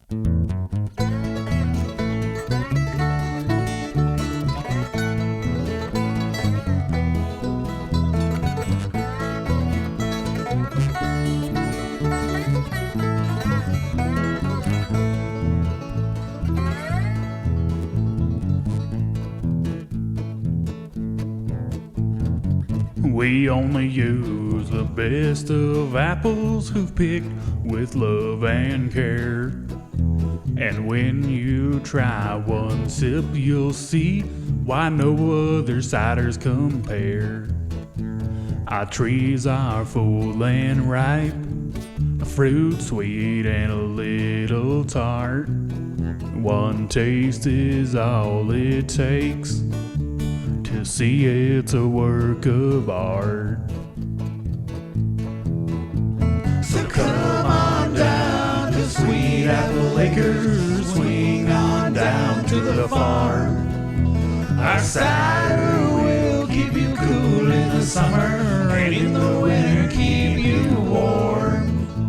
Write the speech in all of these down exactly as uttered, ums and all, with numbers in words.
We only use the best of apples who've picked with love and care. And when you try one sip, you'll see why no other ciders compare. Our trees are full and ripe, fruit sweet and a little tart. One taste is all it takes to see it's a work of art. So come on down to Sweet Apple Acres, swing on down to the farm. Our cider will keep you cool in the summer, and in the winter keep you warm.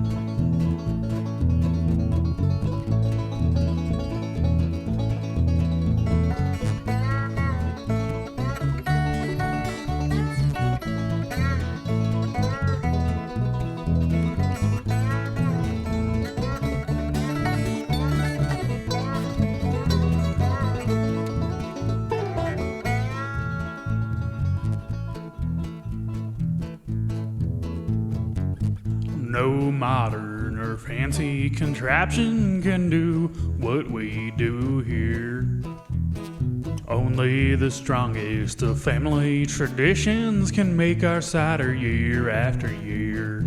No modern or fancy contraption can do what we do here. Only the strongest of family traditions can make our cider year after year.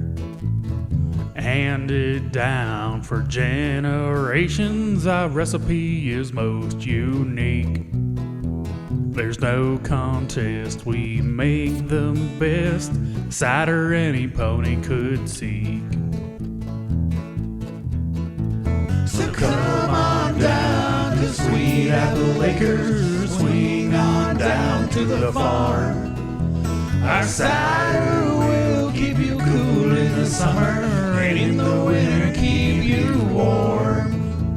Handed down for generations, our recipe is most unique. There's no contest, we make the best cider any pony could seek. So come on down to Sweet Apple Acres, swing on down to the farm. Our cider will keep you cool in the summer, and in the winter keep you warm.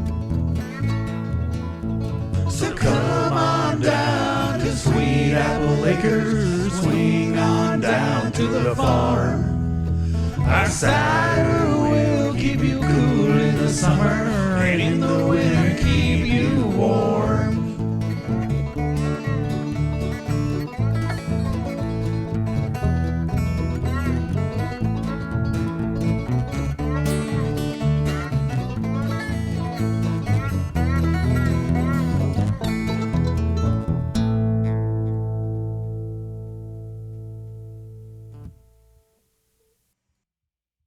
So come on down to Sweet Apple Acres, swing on down to the farm. Our cider will keep you cool in the summer,